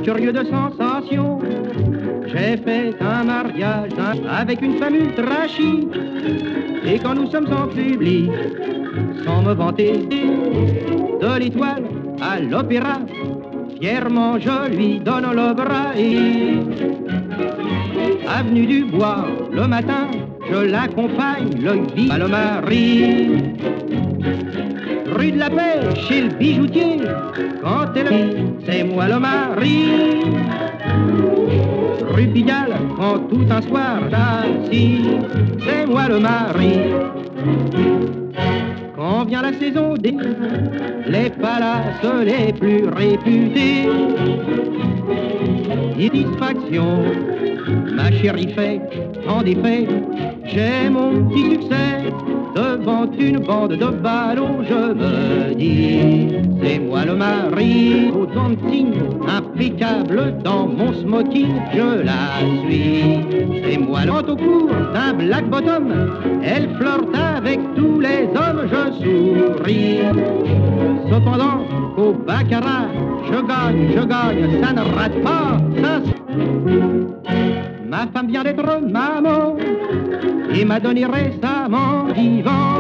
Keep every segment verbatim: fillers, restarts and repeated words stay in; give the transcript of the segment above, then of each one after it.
curieux de sensations. J'ai fait un mariage avec une femme ultra chic. Et quand nous sommes en public, sans me vanter, de l'étoile à l'opéra, fièrement je lui donne le bras et avenue du Bois, le matin, je l'accompagne, l'œil vif à le mari. Rue de la Paix, chez le bijoutier, quand elle dit, c'est moi le mari. Rue Pigalle, quand tout un soir j'assis, c'est moi le mari. Quand vient la saison des les palaces les plus réputés, satisfaction, ma chérie fait en effet, j'ai mon petit succès. Devant une bande de ballons, je me dis, c'est moi le mari. Au dancing, impeccable dans mon smoking, je la suis. C'est moi le au cours d'un black bottom, elle flirte avec tous les hommes, je souris. Cependant, au baccarat, je gagne, je gagne, ça ne rate pas, ça. Ma femme vient d'être maman et m'a donné récemment vivant.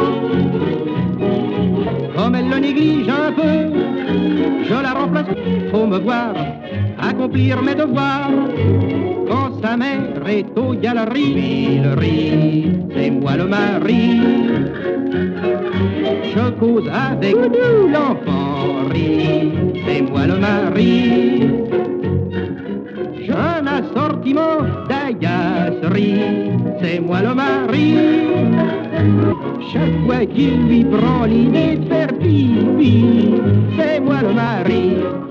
Comme elle le néglige un peu, je la remplace. Faut me voir accomplir mes devoirs. Quand sa mère est aux galeries, il rit, c'est moi le mari. Je cause avec l'enfant rit, c'est moi le mari. J'ai un assortiment d'agacerie, c'est moi le mari. Chaque fois qu'il lui prend l'idée de faire pipi, c'est moi le mari.